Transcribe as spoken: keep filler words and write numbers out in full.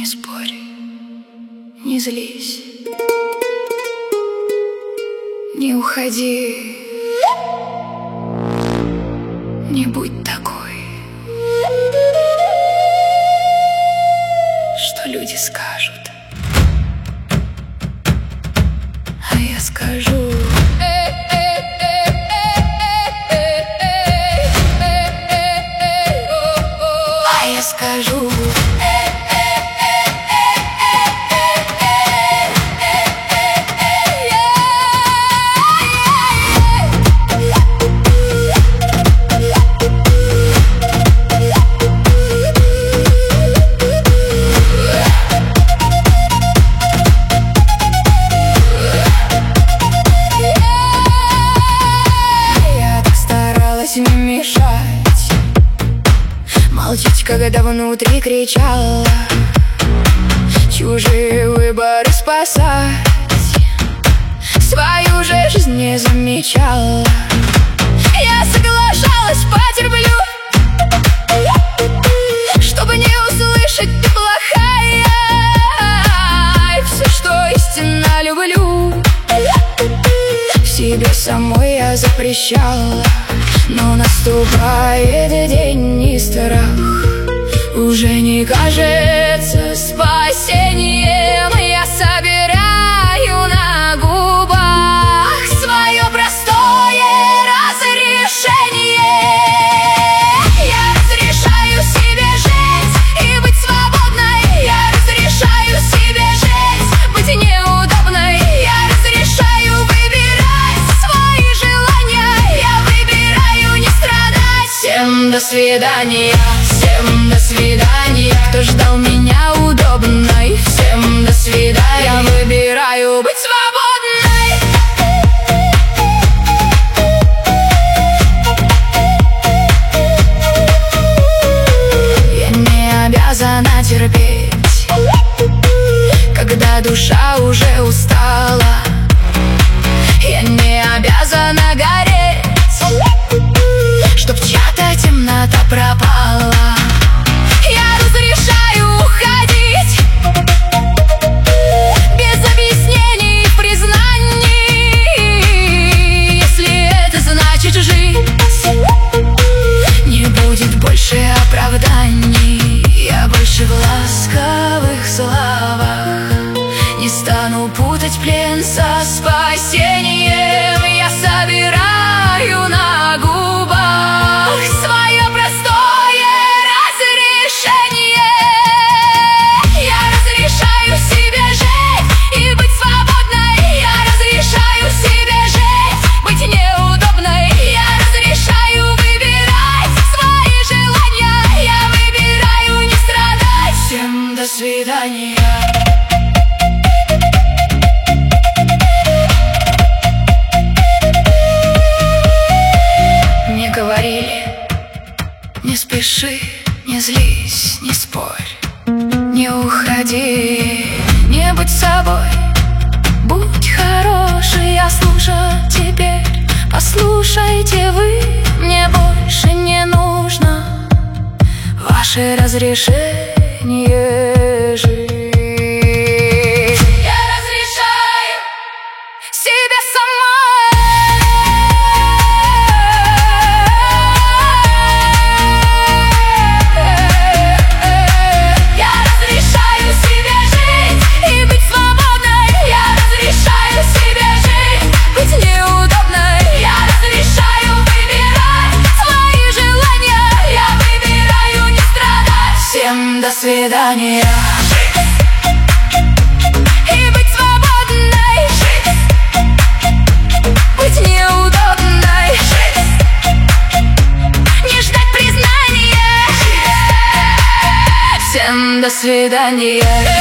спорь, не злись, не уходи, не будь такой. Что люди скажут, а я скажу. А я скажу. Не мешать, молчать, когда внутри кричала, чужие выборы спасать, свою же жизнь не замечала. Я соглашалась, потерплю, чтобы не услышать ты плохая. И все, что истинно люблю, себе самой я запрещала. Но наступает день, и страх уже не кажется спасением. Я собираю на губах свое простое разрешение. Я разрешаю себе жить и быть свободной. Я разрешаю себе жить, быть неудобной. Я разрешаю выбирать свои желания. Я выбираю не страдать. Всем до свидания, всем до свидания, кто ждал меня удобной. Всем до свидания, я выбираю быть свободной. Я не обязана терпеть, когда душа уже устала. Я не обязана гореть, чтоб чья-то темнота пропала. Я разрешаю уходить без объяснений и признаний, если это значит жить. Не будет больше оправданий. Я больше в ласковых словах не стану путать плен со спасением. Я собираю на губах свое простое разрешение. Я разрешаю себе жить и быть свободной. Я разрешаю себе жить, быть неудобной. Я разрешаю выбирать свои желания. Я выбираю не страдать. Всем до свидания. Говорили, не спеши, не злись, не спорь, не уходи, не будь собой, будь хороший. Я слушаю теперь, послушайте вы, мне больше не нужно ваше разрешение жить. Я разрешаю себе самой. До свидания. И быть свободной, быть неудобной, не ждать признания. Всем до свидания.